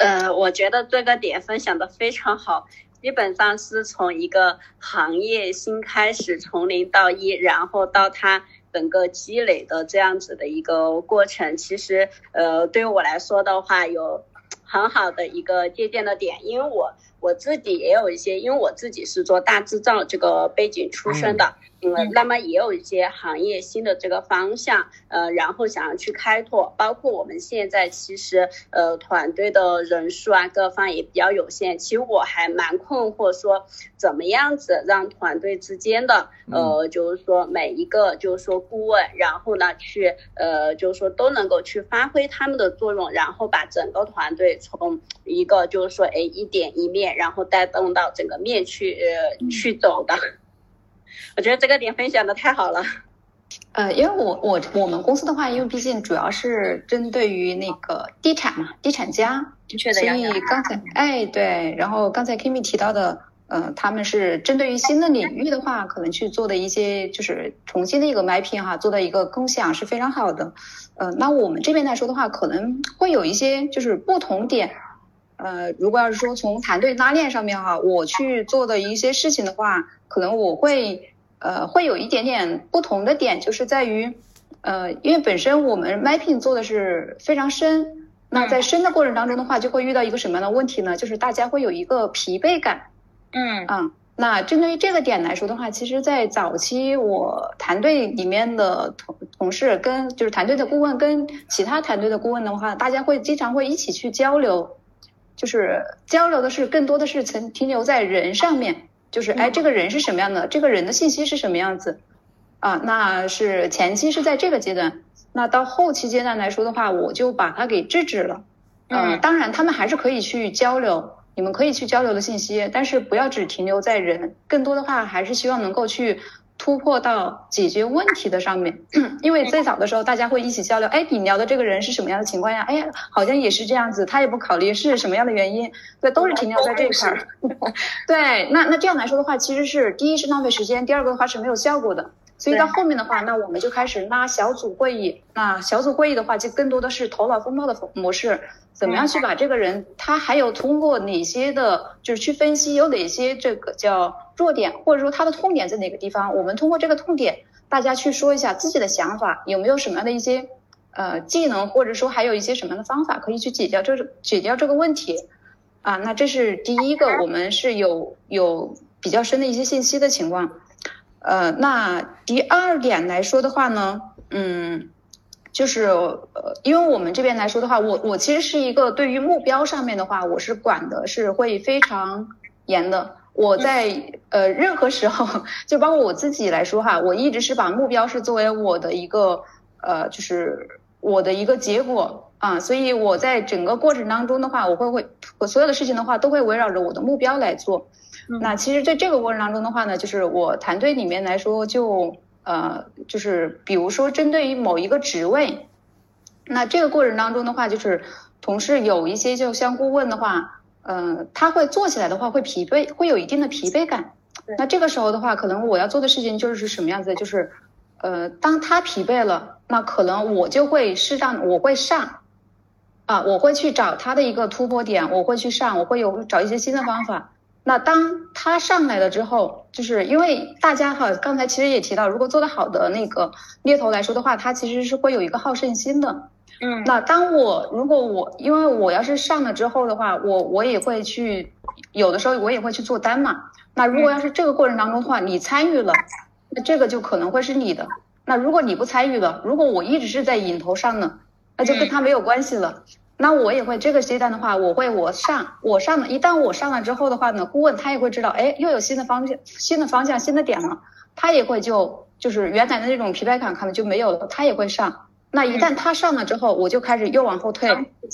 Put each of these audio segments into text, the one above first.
我觉得这个点分享的非常好，基本上是从一个行业新开始，从零到一，然后到它整个积累的这样子的一个过程。其实对于我来说的话，有很好的一个借鉴的点，因为我自己也有一些，因为我自己是做大制造这个背景出身的，那么也有一些行业新的这个方向，然后想要去开拓，包括我们现在其实团队的人数啊各方也比较有限，其实我还蛮困惑说怎么样子让团队之间的就是说每一个就是说顾问，然后呢去就是说都能够去发挥他们的作用，然后把整个团队从一个就是说一点一面，然后带动到整个面去走的。我觉得这个点分享的太好了。 因为我们公司的话，因为毕竟主要是针对于那个地产嘛，地产家，所以刚才对，然后刚才 Kimi 提到的，他们是针对于新的领域的话，可能去做的一些就是重新的一个 mapping 哈，做的一个共享是非常好的。那我们这边来说的话，可能会有一些就是不同点。如果要是说从团队拉链上面哈，我去做的一些事情的话，可能我会有一点点不同的点，就是在于因为本身我们 mapping 做的是非常深，那在深的过程当中的话，就会遇到一个什么样的问题呢？就是大家会有一个疲惫感。那针对于这个点来说的话，其实在早期我团队里面的同事跟就是团队的顾问跟其他团队的顾问的话，大家会经常会一起去交流，就是交流的是更多的是停留在人上面，就是这个人是什么样的，这个人的信息是什么样子啊？那是前期是在这个阶段，那到后期阶段来说的话，我就把它给制止了。当然他们还是可以去交流，你们可以去交流的信息，但是不要只停留在人，更多的话还是希望能够去突破到解决问题的上面。因为最早的时候大家会一起交流，你聊的这个人是什么样的情况呀？好像也是这样子，他也不考虑是什么样的原因，对，都是停留在这一块儿。对，那这样来说的话，其实是第一是浪费时间，第二个的话是没有效果的。所以到后面的话，那我们就开始拉小组会议。那小组会议的话，就更多的是头脑风暴的模式，怎么样去把这个人，他还有通过哪些的，就是去分析有哪些这个叫弱点，或者说他的痛点在哪个地方。我们通过这个痛点，大家去说一下自己的想法，有没有什么样的一些技能，或者说还有一些什么样的方法可以去解掉这个问题啊。那这是第一个，我们是有比较深的一些信息的情况。那第二点来说的话呢，就是因为我们这边来说的话，我其实是一个对于目标上面的话，我是管的是会非常严的。我在任何时候，就包括我自己来说哈，我一直是把目标是作为我的一个就是我的一个结果啊，所以我在整个过程当中的话，我所有的事情的话都会围绕着我的目标来做。那其实在这个过程当中的话呢，就是我团队里面来说就是比如说针对于某一个职位，那这个过程当中的话，就是同事有一些就像顾问的话，他会做起来的话会疲惫，会有一定的疲惫感。那这个时候的话，可能我要做的事情就是什么样子的，就是当他疲惫了，那可能我就会我会上我会去找他的一个突破点，我会找一些新的方法。那当他上来了之后，就是因为大家刚才其实也提到，如果做得好的那个猎头来说的话，他其实是会有一个好胜心的。那因为我要是上了之后的话，我也会去，有的时候我也会去做单嘛。那如果要是这个过程当中的话，你参与了，那这个就可能会是你的。那如果你不参与了，如果我一直是在引头上呢，那就跟他没有关系了。那我也会这个阶段的话，我上了，一旦我上了之后的话呢，顾问他也会知道，又有新的方向、新的点了，他也会就是原来的那种疲惫感可能就没有了，他也会上。那一旦他上了之后，我就开始又往后退，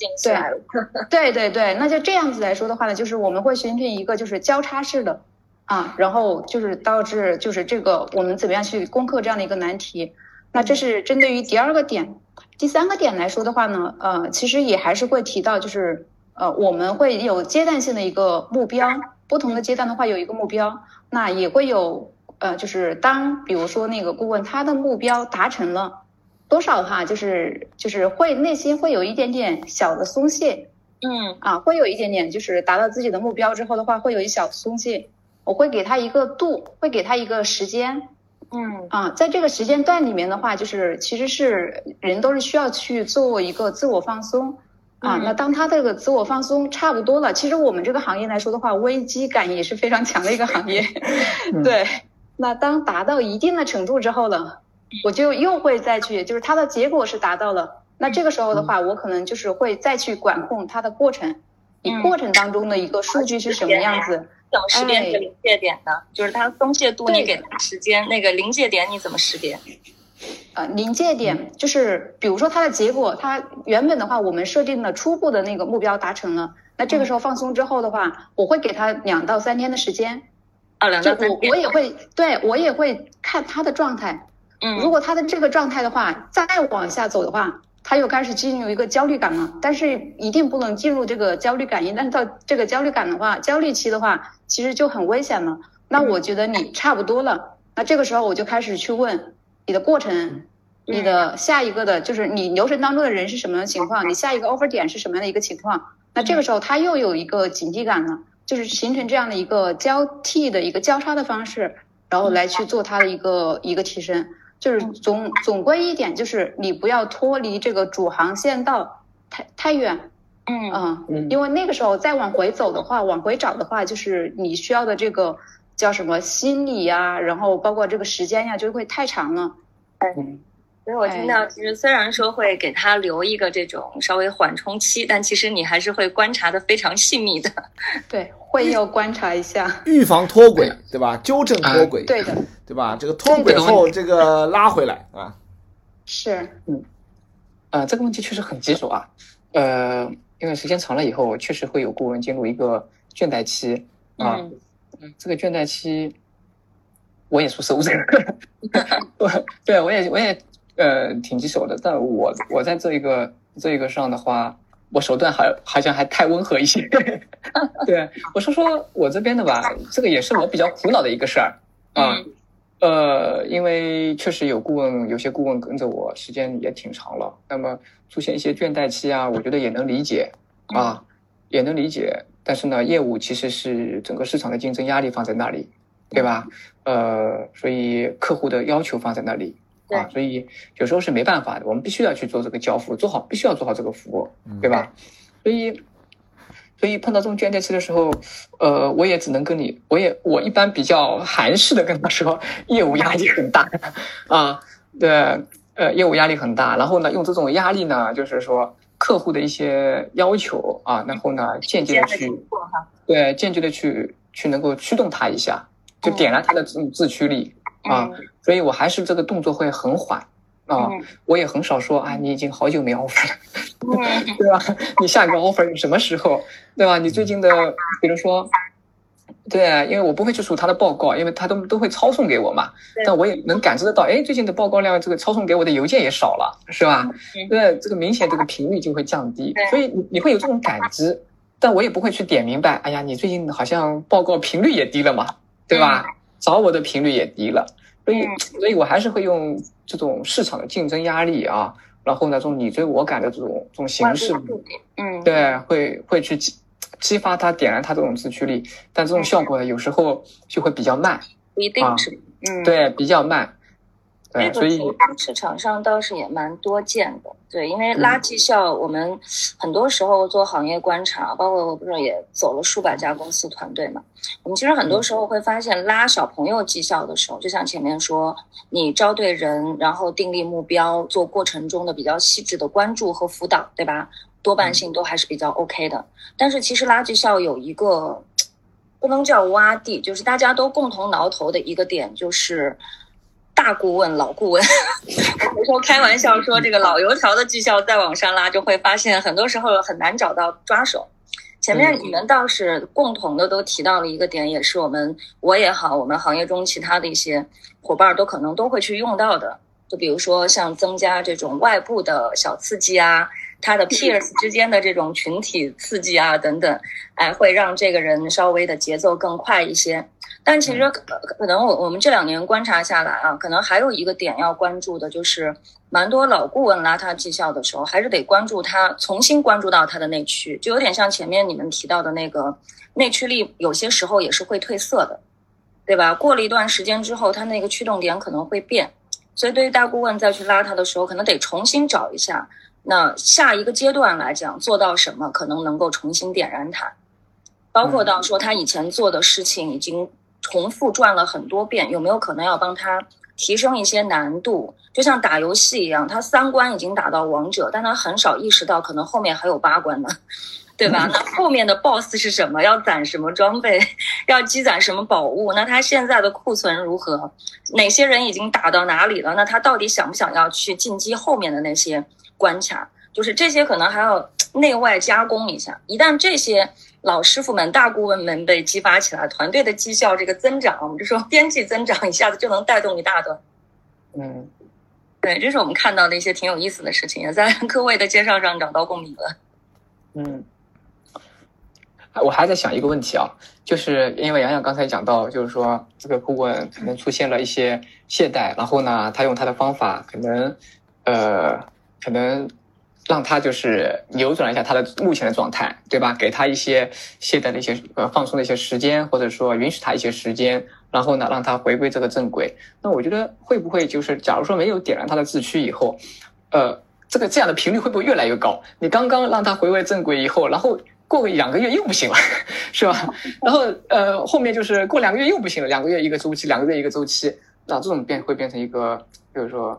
对，那就这样子来说的话呢，就是我们会形成一个就是交叉式的然后就是导致就是这个我们怎么样去攻克这样的一个难题。那这是针对于第二个点。第三个点来说的话呢，其实也还是会提到，就是我们会有阶段性的一个目标，不同的阶段的话有一个目标，那也会有就是比如说那个顾问他的目标达成了多少的话，就是会内心会有一点点小的松懈会有一点点，就是达到自己的目标之后的话，会有一小松懈。我会给他一个度，会给他一个时间。在这个时间段里面的话，就是其实是人都是需要去做一个自我放松。那当他这个自我放松差不多了，其实我们这个行业来说的话，危机感也是非常强的一个行业。对，那当达到一定的程度之后了，我就又会再去，就是它的结果是达到了，那这个时候的话，我可能就是会再去管控它的过程，你过程当中的一个数据是什么样子。 怎么识别这个临界点呢？就是它松懈度，你给它时间，那个临界点你怎么识别？ 临界点就是比如说它的结果，它原本的话我们设定的初步的那个目标达成了，那这个时候放松之后的话，我会给它2到3天的时间。 2到3天。 我也会看它的状态。如果它的这个状态的话再往下走的话，他又开始进入一个焦虑感了，但是一定不能进入这个焦虑感，一旦到这个焦虑感的话，焦虑期的话，其实就很危险了。那我觉得你差不多了，那这个时候我就开始去问你的过程，你的下一个的就是你流程当中的人是什么样的情况，你下一个 offer 点是什么样的一个情况，那这个时候他又有一个警惕感了，就是形成这样的一个交替的一个交叉的方式，然后来去做他的一个提升。就是总归一点，就是你不要脱离这个主航线道太远。因为那个时候再往回走的话，往回找的话，就是你需要的这个叫什么心理呀，然后包括这个时间呀，就会太长了。 所以我听到，其实虽然说会给他留一个这种稍微缓冲期，但其实你还是会观察的非常细密的。 对，会要观察一下， 预防脱轨，对吧？纠正脱轨， 对的， 对吧？这个脱轨后，这个拉回来啊。 是， 这个问题确实很棘手啊。因为时间长了以后，确实会有顾问进入一个倦怠期啊。这个倦怠期，我也出手这个，对，我也挺棘手的。但我在这一个上的话，我手段好像还太温和一些。对，我说我这边的吧，这个也是我比较苦恼的一个事儿啊。因为确实有些顾问跟着我时间也挺长了，那么出现一些倦怠期啊，我觉得也能理解啊，也能理解。但是呢，业务其实是整个市场的竞争压力放在那里，对吧？所以客户的要求放在那里啊，所以有时候是没办法的，我们必须要去做这个交付，必须要做好这个服务，对吧？所以碰到这种倦怠期的时候，我也只能我一般比较含式的跟他说，业务压力很大啊，对，业务压力很大，然后呢，用这种压力呢，就是说客户的一些要求啊，然后呢，间接的去能够驱动他一下，就点燃他的这种自驱力啊，所以我还是这个动作会很缓。我也很少说啊，你已经好久没 offer 了，对吧？你下一个 offer 什么时候，对吧？你最近的，比如说，对，因为我不会去数他的报告，因为他都会抄送给我嘛，但我也能感知得到，最近的报告量，这个抄送给我的邮件也少了，是吧？对，这个明显这个频率就会降低，所以你会有这种感知，但我也不会去点明白，哎呀，你最近好像报告频率也低了嘛，对吧？找我的频率也低了。所以我还是会用这种市场的竞争压力啊，然后呢，这种你追我赶的这种形式，对，会去激发他，点燃他这种自驱力，但这种效果呢，有时候就会比较慢， 不一定是， 对，比较慢。对，所以市场上倒是也蛮多见的。对，因为拉绩效，我们很多时候做行业观察，包括我不是也走了数百家公司团队嘛，我们其实很多时候会发现，拉小朋友绩效的时候，就像前面说，你招对人，然后订立目标，做过程中的比较细致的关注和辅导，对吧？多半性都还是比较 OK 的。但是其实拉绩效有一个不能叫洼地，就是大家都共同挠头的一个点，就是大顾问老顾问我有时候开玩笑说，这个老油条的绩效再往上拉，就会发现很多时候很难找到抓手。前面你们倒是共同的都提到了一个点，也是我也好，我们行业中其他的一些伙伴都可能都会去用到的，就比如说像增加这种外部的小刺激啊， 他的 peers 之间的这种群体刺激啊等等，哎，会让这个人稍微的节奏更快一些。但其实可能我们这2年观察下来啊，可能还有一个点要关注的，就是蛮多老顾问拉他绩效的时候，还是得关注他，重新关注到他的内驱，就有点像前面你们提到的那个内驱力，有些时候也是会褪色的，对吧？过了一段时间之后，他那个驱动点可能会变，所以对于大顾问再去拉他的时候，可能得重新找一下，那下一个阶段来讲做到什么，可能能够重新点燃他，包括到说他以前做的事情已经重复转了很多遍，有没有可能要帮他提升一些难度？就像打游戏一样，他3关已经打到王者，但他很少意识到可能后面还有8关呢，对吧？那后面的 boss 是什么？要攒什么装备？要积攒什么宝物？那他现在的库存如何？哪些人已经打到哪里了？那他到底想不想要去进击后面的那些关卡？就是这些可能还要内外加工一下。一旦这些老师傅们、大顾问们被激发起来，团队的绩效这个增长，我们就说边际增长一下子就能带动一大段。对，这是我们看到的一些挺有意思的事情，也在各位的介绍上找到共鸣了。 我还在想一个问题啊，就是因为洋洋刚才讲到，就是说这个顾问可能出现了一些懈怠，然后呢，他用他的方法可能让他就是扭转一下他的目前的状态，对吧？给他一些懈怠的一些放松的一些时间，或者说允许他一些时间，然后呢让他回归这个正轨。那我觉得会不会就是假如说没有点燃他的自驱以后，这样的频率会不会越来越高？你刚刚让他回归正轨以后，然后过个2个月又不行了，是吧？然后后面就是过2个月又不行了，2个月一个周期，2个月一个周期，那这种会变成一个，比如说，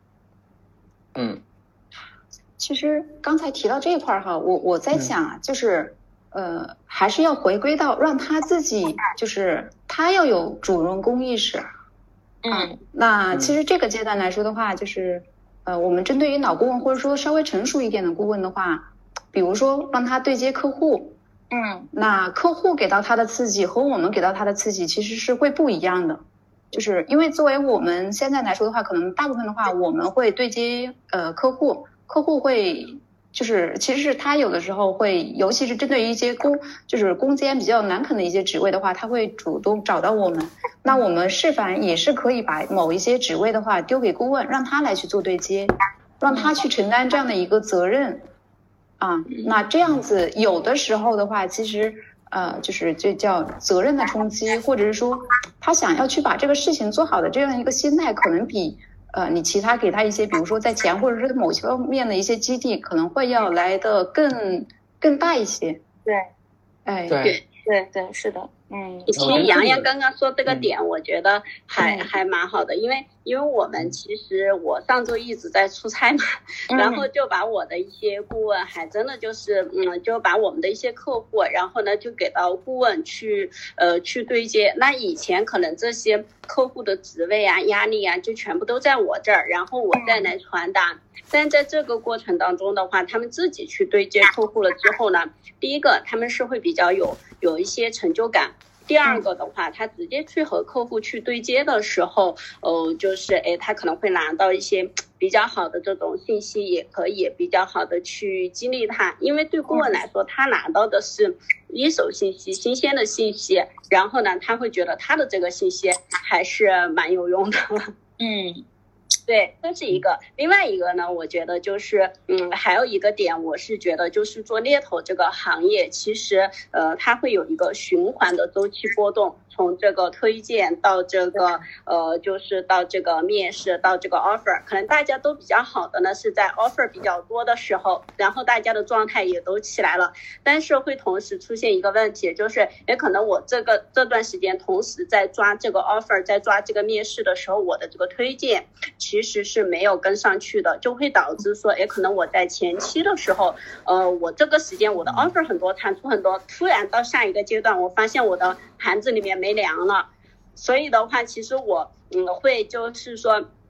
其实刚才提到这一块哈，我在想啊，就是还是要回归到让他自己，就是他要有主人公意识。那其实这个阶段来说的话，就是我们针对于老顾问或者说稍微成熟一点的顾问的话，比如说让他对接客户，那客户给到他的刺激和我们给到他的刺激其实是会不一样的。就是因为作为我们现在来说的话，可能大部分的话我们会对接客户会就是其实是他有的时候会，尤其是针对于一些攻坚比较难啃的一些职位的话，他会主动找到我们。那我们示范也是可以把某一些职位的话丢给顾问，让他来去做对接，让他去承担这样的一个责任啊。那这样子有的时候的话，其实就是这叫责任的冲击，或者是说他想要去把这个事情做好的这样一个心态，可能比你其他给他一些，比如说在钱或者是某些方面的一些激励，可能会要来的更大一些。 对，对，是的。 其实洋洋刚刚说这个点，我觉得还蛮好的，因为我们其实我上周一直在出差嘛，然后就把我的一些顾问还真的就是就把我们的一些客户，然后呢就给到顾问去对接。那以前可能这些客户的职位啊、压力啊，就全部都在我这儿，然后我再来传达。但在这个过程当中的话，他们自己去对接客户了之后呢，第一个他们是会比较有一些成就感。第二个的话，他直接去和客户去对接的时候，就是他可能会拿到一些比较好的这种信息，也可以比较好的去激励他。因为对顾问来说，他拿到的是一手信息、新鲜的信息，然后呢，他会觉得他的这个信息还是蛮有用的。对，这是一个。另外一个呢，我觉得就是还有一个点，我是觉得就是做猎头这个行业，其实它会有一个循环的周期波动，从这个推荐到这个就是到这个面试到这个 offer， 可能大家都比较好的呢是在 offer 比较多的时候，然后大家的状态也都起来了，但是会同时出现一个问题，就是也可能我这段时间同时在抓这个 offer， 在抓这个面试的时候，我的这个推荐其实是没有跟上去的，就会导致说可能我在前期的时候我这个时间我的 offer 很多，产出很多，突然到下一个阶段我发现我的盘子里面没粮了，所以的话其实我会就是说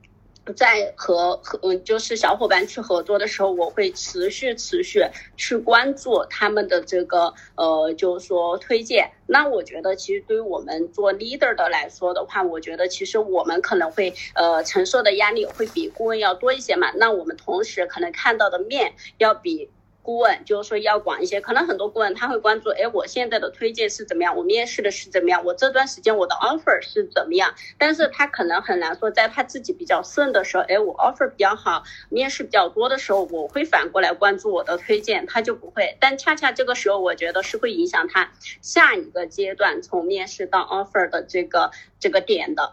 在就是小伙伴去合作的时候，我会持续去关注他们的这个就是说推荐。那我觉得其实对于我们做 leader 的来说的话，我觉得其实我们可能会承受的压力会比顾问要多一些嘛。那我们同时可能看到的面要比顾问就是说要广一些，可能很多顾问他会关注，我现在的推荐是怎么样，我面试的是怎么样，我这段时间我的 offer 是怎么样，但是他可能很难说在他自己比较顺的时候，我 offer 比较好，面试比较多的时候，我会反过来关注我的推荐，他就不会。但恰恰这个时候，我觉得是会影响他下一个阶段从面试到 offer 的这个点的。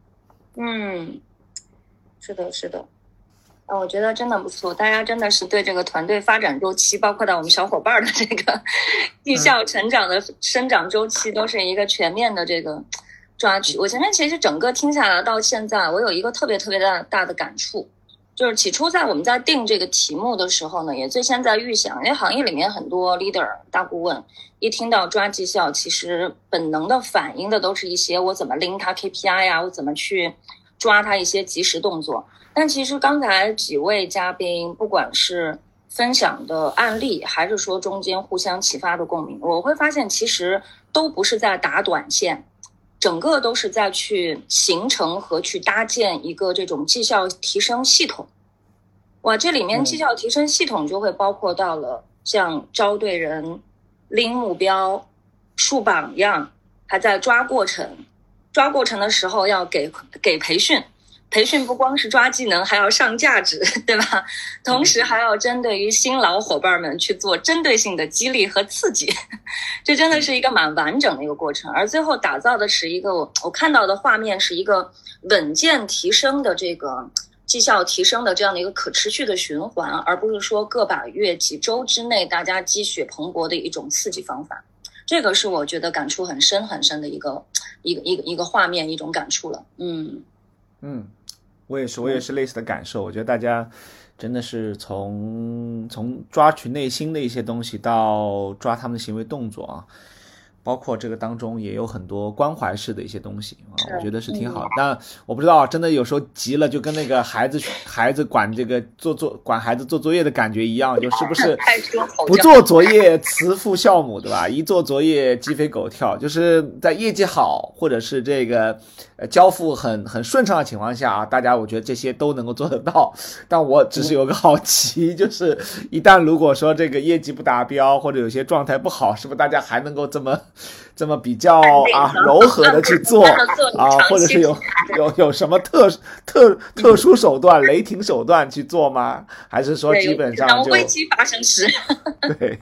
是的，是的。我觉得真的不错，大家真的是对这个团队发展周期，包括到我们小伙伴的这个绩效成长的生长周期，都是一个全面的这个抓取。我前面其实整个听下来到现在，我有一个特别大的感触，就是起初我们在定这个题目的时候呢，也最先在预想，因为行业里面很多 leader 大顾问一听到抓绩效，其实本能的反应的都是一些我怎么拎他 KPI 呀，我怎么去抓他一些即时动作。但其实刚才几位嘉宾不管是分享的案例还是说中间互相启发的共鸣，我会发现其实都不是在打短线，整个都是在去形成和去搭建一个这种绩效提升系统。哇，这里面绩效提升系统就会包括到了像招对人、拎目标、树榜样，还在抓过程的时候要给培训不光是抓技能，还要上价值，对吧？同时还要针对于新老伙伴们去做针对性的激励和刺激，这真的是一个蛮完整的一个过程。而最后打造的是一个我看到的画面是一个稳健提升的这个绩效提升的这样的一个可持续的循环，而不是说个把月几周之内大家积雪蓬勃的一种刺激方法。这个是我觉得感触很深的一个画面，一种感触了。 我也是类似的感受。我觉得大家真的是从抓取内心的一些东西到抓他们的行为动作啊，包括这个当中也有很多关怀式的一些东西啊，我觉得是挺好的。但我不知道，真的有时候急了，就跟那个孩子管这个管孩子做作业的感觉一样，就是不是不做作业慈父孝母，对吧？一做作业鸡飞狗跳，就是在业绩好或者是这个交付很顺畅的情况下啊，大家我觉得这些都能够做得到。但我只是有个好奇，就是一旦如果说这个业绩不达标或者有些状态不好，是不是大家还能够这么比较柔和的去做啊，或者是有什么特殊手段、雷霆手段去做吗？还是说基本上就危机发生时？ 对，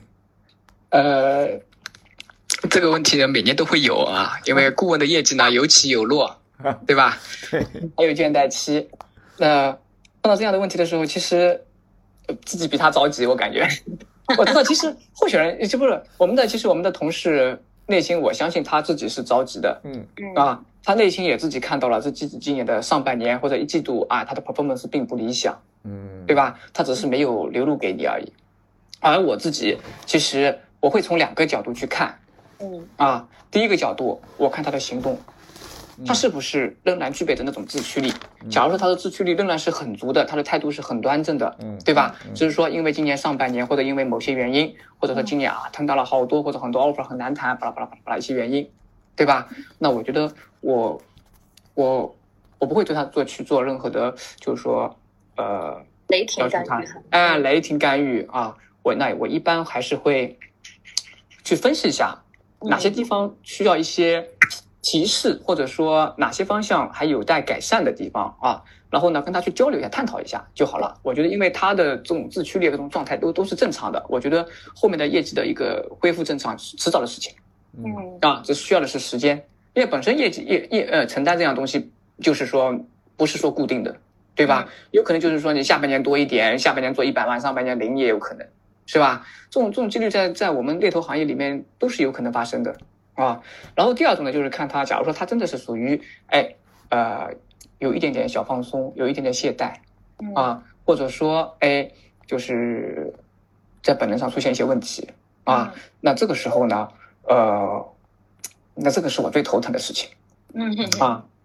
这个问题每年都会有啊，因为顾问的业绩呢有起有落，对吧？ 对， 还有倦怠期。那碰到这样的问题的时候，其实自己比他着急，我感觉。我知道，其实候选人就不是我们的同事内心，我相信他自己是着急的。他内心也自己看到了今年的上半年或者一季度啊，他的 performance 并不理想，对吧？他只是没有流露给你而已。而我自己其实我会从2个角度去看。第一个角度，我看他的行动，他是不是仍然具备着那种自驱力。假如说他的自驱力仍然是很足的，他的态度是很端正的，对吧？就是说因为今年上半年或者因为某些原因，或者说今年碰到了好多或者很多 offer 很难谈，巴拉巴拉巴拉一些原因，对吧？那我觉得我不会对他去做任何的就是说雷霆干预啊。我一般还是会去分析一下哪些地方需要一些提示，或者说哪些方向还有待改善的地方啊，然后呢跟他去交流一下，探讨一下就好了。我觉得因为他的这种自驱力的这种状态都是正常的，我觉得后面的业绩的一个恢复正常迟早的事情。这需要的是时间，因为本身业绩承担这样东西就是说不是说固定的，对吧？有可能就是说你下半年多一点，下半年做100万，上半年0也有可能，是吧？这种几率在我们猎头行业里面都是有可能发生的啊。然后第二种呢，就是看他，假如说他真的是属于有一点点小放松，有一点点懈怠啊，或者说就是在本能上出现一些问题啊，那这个时候呢，那这个是我最头疼的事情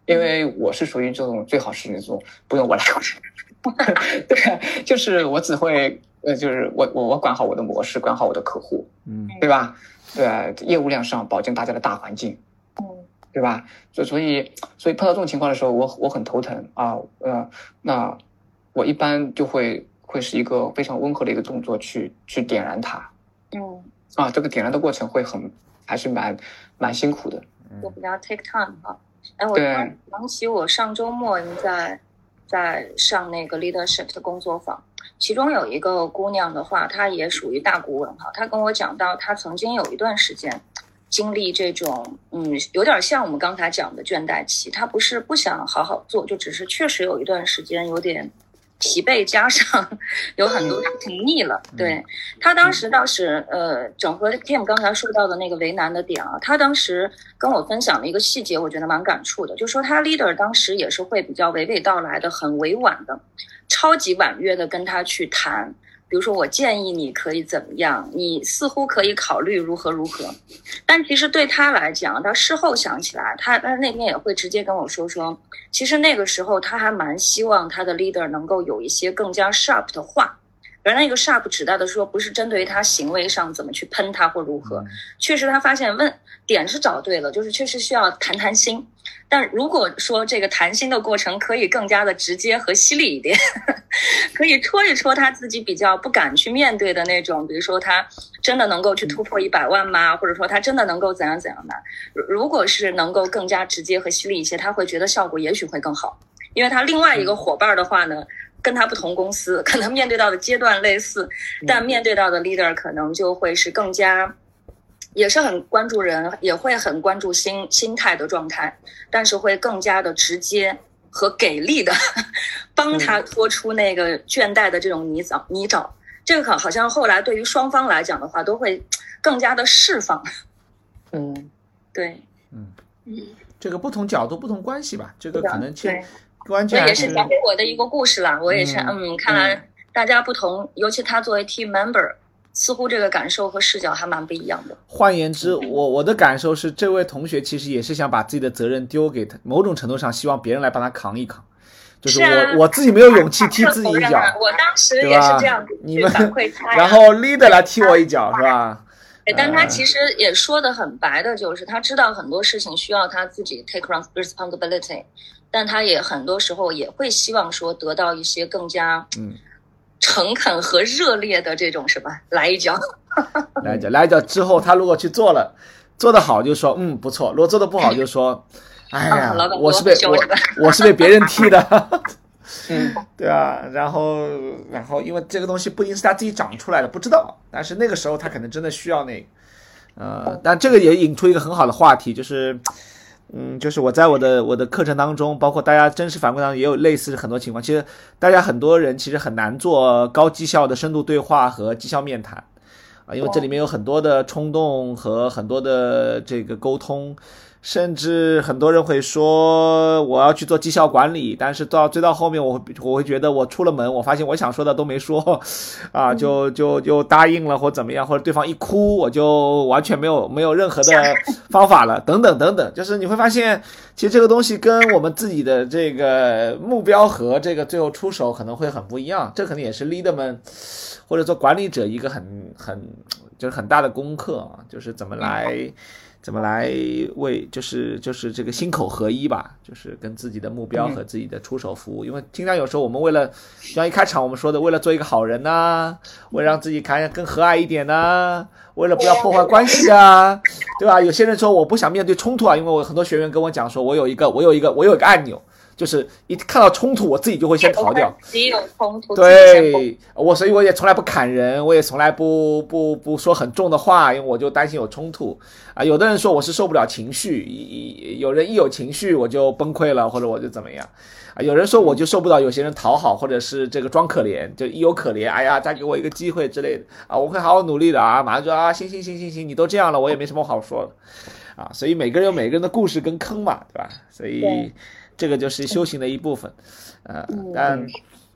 因为我是属于这种最好是那种不用我来管。对，就是我只会就是我管好我的模式，管好我的客户，对吧？对，业务量上保证大家的大环境，对吧？所以碰到这种情况的时候，我很头疼啊。那我一般就会是一个非常温和的一个动作去点燃它。这个点燃的过程还是蛮辛苦的， 就比较 take time 啊。我想起我上周末在上那个 leadership 的工作坊，其中有一个姑娘的话，她也属于大顾问哈，她跟我讲到，她曾经有一段时间经历这种有点像我们刚才讲的倦怠期，她不是不想好好做，就只是确实有一段时间有点疲惫，加上有很多挺腻了。对，他当时倒是整合 Kim 刚才说到的那个为难的点啊，他当时跟我分享了一个细节，我觉得蛮感触的，就说他 leader 当时也是会比较娓娓道来的，很委婉的，超级婉约的跟他去谈，比如说我建议你可以怎么样，你似乎可以考虑如何，但其实对他来讲，他事后想起来，他那天也会直接跟我说，其实那个时候他还蛮希望他的 leader 能够有一些更加 sharp 的话，而那个 sharp 指代的说不是针对于他行为上怎么去喷他或如何，确实他发现点是找对了，就是确实需要谈心，但如果说这个谈心的过程可以更加的直接和犀利一点，可以戳一戳他自己比较不敢去面对的那种，比如说他真的能够去突破100万吗？或者说他真的能够怎样的？如果是能够更加直接和犀利一些，他会觉得效果也许会更好，因为他另外一个伙伴的话呢，跟他不同公司，可能面对到的阶段类似，但面对到的 leader 可能就会是更加也是很关注人，也会很关注心态的状态，但是会更加的直接和给力的帮他脱出那个倦怠的这种泥沼。这个好像后来对于双方来讲的话，都会更加的释放。对， 这个不同角度、不同关系吧，这个可能关键也是讲给我的一个故事啦。我也是，看来大家不同，尤其他作为 team member。似乎这个感受和视角还蛮不一样的。 换言之，我的感受是，这位同学其实也是想把自己的责任丢给他，某种程度上希望别人来帮他扛一扛。就是我自己没有勇气踢自己一脚， 我当时也是这样你们反馈他， 然后 leader 来踢我一脚，是吧？ 但他其实也说得很白的，就是他知道很多事情需要他自己 take responsibility， 但他也很多时候也会希望说得到一些更加诚恳和热烈的这种什么来一脚来一脚之后，他如果去做了，做得好就说不错，如果做得不好就说哎呀，我是被别人踢的对啊，然后因为这个东西不一定是他自己长出来的，不知道，但是那个时候他可能真的需要那个但这个也引出一个很好的话题，就是就是我在我的课程当中，包括大家真实反馈当中也有类似很多情况。其实大家很多人其实很难做高绩效的深度对话和绩效面谈因为这里面有很多的冲动和很多的这个沟通，甚至很多人会说我要去做绩效管理，但是追到后面我会觉得我出了门，我发现我想说的都没说就答应了或怎么样，或者对方一哭我就完全没有任何的方法了等等，就是你会发现其实这个东西跟我们自己的这个目标和这个最后出手可能会很不一样，这可能也是 leader 们或者说管理者一个就是很大的功课就是怎么来为就是这个心口合一吧，就是跟自己的目标和自己的出手服务。因为经常有时候我们为了像一开场我们说的，为了做一个好人为了让自己看起来更和蔼一点为了不要破坏关系对吧？有些人说我不想面对冲突因为我很多学员跟我讲说我有一个按钮，就是一看到冲突我自己就会先逃掉， 只有冲突对所以我也从来不砍人，我也从来不说很重的话，因为我就担心有冲突有的人说我是受不了情绪，有人一有情绪我就崩溃了，或者我就怎么样有人说我就受不了有些人讨好或者是这个装可怜，就一有可怜哎呀再给我一个机会之类的我会好好努力的马上就行你都这样了，我也没什么好说的所以每个人有每个人的故事跟坑嘛，对吧？所以这个就是修行的一部分但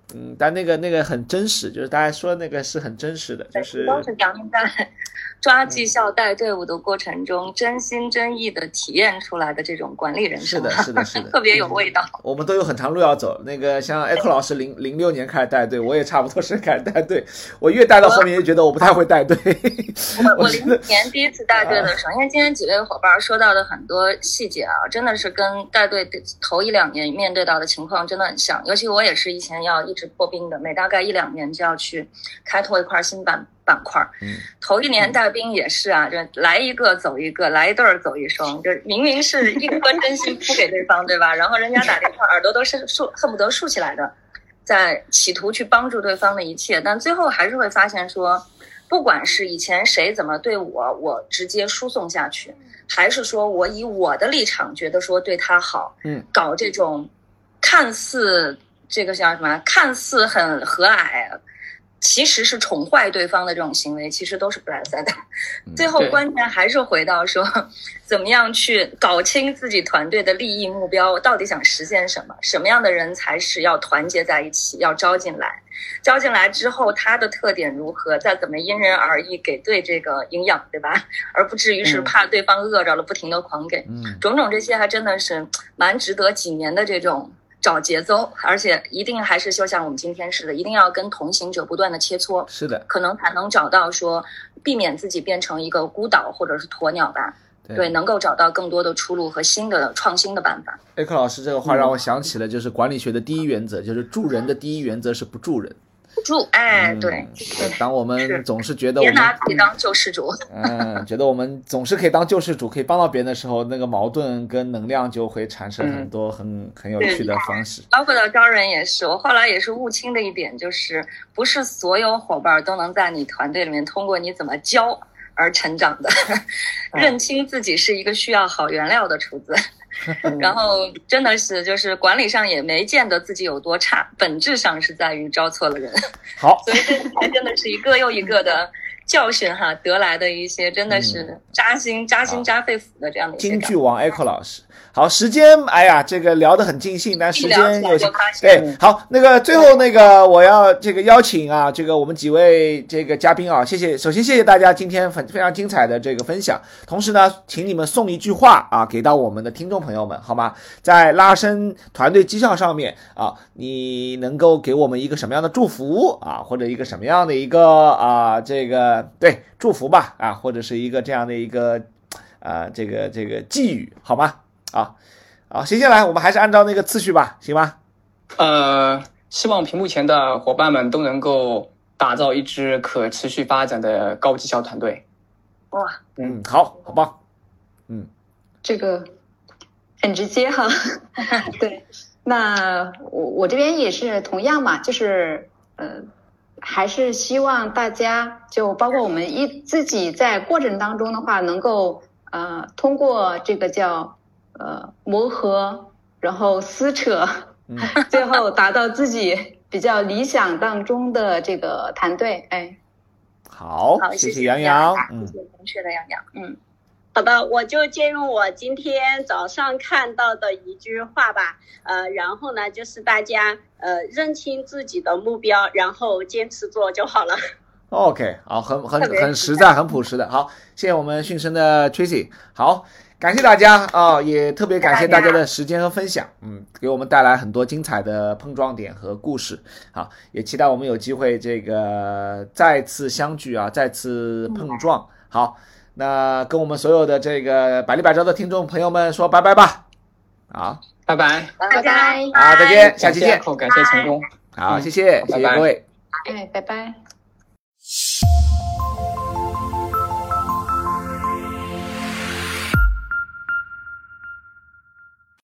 但那个很真实，就是大家说那个是很真实的，就是都是咱们在抓绩效带队伍的过程中，真心真意的体验出来的这种管理人生， 是的， 特别有味道。 我们都有很长路要走。那个像 Echo 老师06年开始带队，我也差不多是开始带队，我越带到后面越觉得我不太会带队。 我06年第一次带队的时候，因为今天几位伙伴说到的很多细节啊，真的是跟带队头1-2年面对到的情况真的很像。尤其我也是以前要一直破冰的，每大概1-2年就要去开拓一块新板块。头1年带兵也是啊，这来一个走一个，来一对走一双，这明明是一颗真心扑给对方，对吧？然后人家打电话耳朵都是恨不得竖起来的，在企图去帮助对方的一切，但最后还是会发现说，不管是以前谁怎么对我直接输送下去，还是说我以我的立场觉得说对他好，搞这种看似这个叫什么，看似很和蔼，其实是宠坏对方的这种行为，其实都是不来塞的。最后关键还是回到说，怎么样去搞清自己团队的利益目标，到底想实现什么，什么样的人才是要团结在一起，要招进来。招进来之后，他的特点如何，再怎么因人而异给对这个营养，对吧？而不至于是怕对方饿着了，不停的狂给。种种这些还真的是蛮值得几年的这种找节奏，而且一定还是就像我们今天似的，一定要跟同行者不断的切磋， 是的， 可能才能找到说避免自己变成一个孤岛或者是鸵鸟吧。对，能够找到更多的出路和新的创新的办法。 Echo 老师这个话让我想起了，就是管理学的第一原则，就是助人的第一原则是不助人。 对， 当我们总是觉得我们别拿自己当救世主， 觉得我们总是可以当救世主，可以帮到别人的时候，那个矛盾跟能量就会产生很多很有趣的方式。 包括到招人也是，我后来也是悟清的一点，就是不是所有伙伴都能在你团队里面通过你怎么教而成长的，认清自己是一个需要好原料的厨子。然后真的是就是管理上也没见得自己有多差，本质上是在于招错了人。 好， 所以这才真的是一个又一个的教训哈，得来的一些真的是扎心扎肺腑的这样的一些金句王 Echo 老师。好，时间，哎呀，这个聊得很尽兴，但时间有些对。好，那个最后那个我要这个邀请啊，这个我们几位这个嘉宾啊，首先谢谢大家今天非常精彩的这个分享，同时呢，请你们送一句话啊给到我们的听众朋友们，好吗？在拉升团队绩效上面啊，你能够给我们一个什么样的祝福啊，或者一个什么样的一个这个对祝福吧啊，或者是一个这样的一个这个寄语，好吗？好，接下来我们还是按照那个次序吧，行吗？ 希望屏幕前的伙伴们都能够打造一支可持续发展的高绩效团队。 哇， 好棒， 这个很直接哈。对，那我这边也是同样嘛，就是还是希望大家就包括我们自己在过程当中的话，能够通过这个叫磨合，然后撕扯，最后达到自己比较理想当中的这个团队。 好，谢谢杨洋， 谢谢明确的杨洋， 好的，我就借用我今天早上看到的一句话吧，然后呢，就是大家认清自己的目标，然后坚持做就好了。 OK， 好，很实在，很朴实的。好，谢谢我们讯声的 Tracy， 好。感谢大家啊，也特别感谢大家的时间和分享，给我们带来很多精彩的碰撞点和故事。好，也期待我们有机会这个再次相聚啊，再次碰撞。好，那跟我们所有的这个百里百招的听众朋友们说拜拜吧。好， 拜拜， 拜拜， 好，再见，下期见。 感谢成功。 好，谢谢各位。 拜拜。